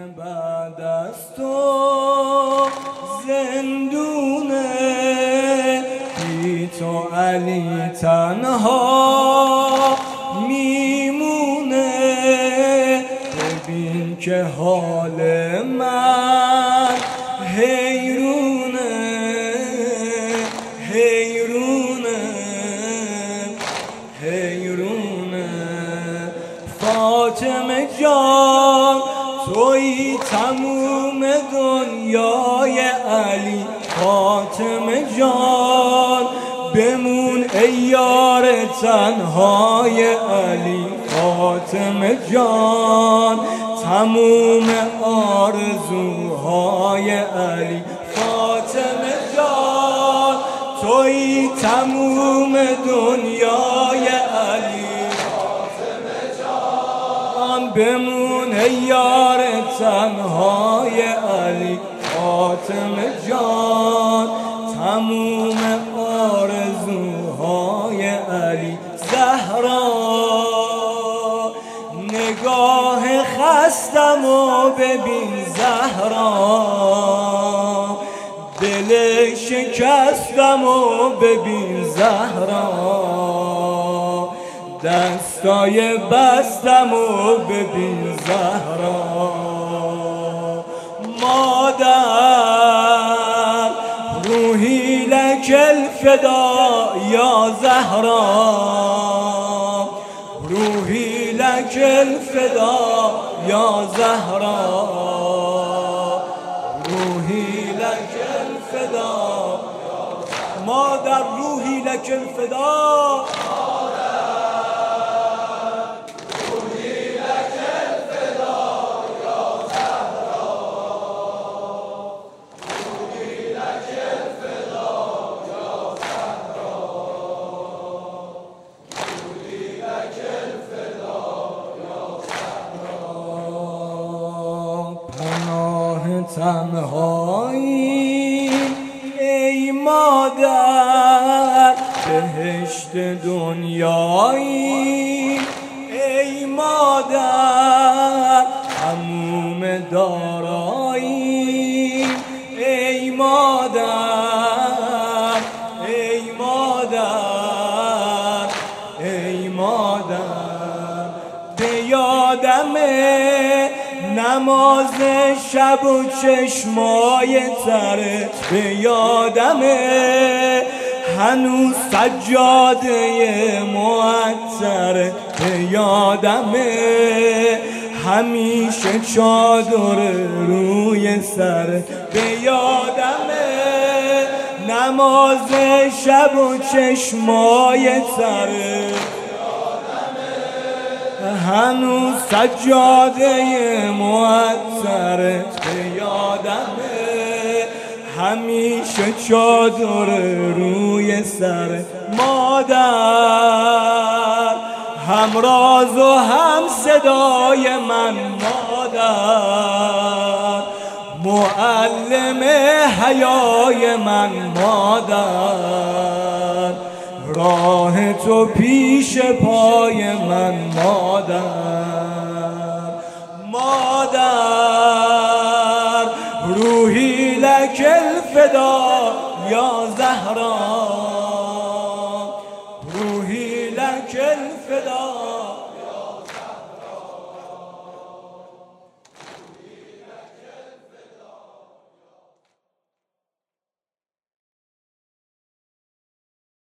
بعد از تو زندونه، بی تو علی تنها میمونه. ببین که حال من حیرونه حیرونه حیرونه. فاطمه جان توی تموم دنیای علی، فاطمه جان بمون ای یار تنهای علی. فاطمه جان تموم آرزوهای علی. فاطمه جان توی تموم دنیای علی. فاطمه جان بمون ای یار تنهای علی. فاطمه جان تموم آرزوهای علی. زهرا نگاه خستم و ببین زهرا، دل شکستم و ببین زهرا، دستای بستم و ببین زهرا. مادر روحی لک الفدا یا زهرا، روحی لک الفدا یا زهرا، روحی لک الفدا. مادر روحی لک الفدا. تنهایی ای مادر، بهشت دنیایی ای مادر، تموم دارایی ای مادر، ای مادر، ای مادر. به یادمه نماز شب و چشمای تره، به یادمه هنوز سجاده معطره، به یادمه همیشه چادر روی سره، به یادمه نماز شب و چشمای تره، هنوز سجاده معطره، به یادمه همیشه چادر روی سر. مادر همراز و هم صدای من، مادر معلم حیای من، مادر راه تو پیش پای من، مادر. مادر روحی لک الفدا یا زهرا،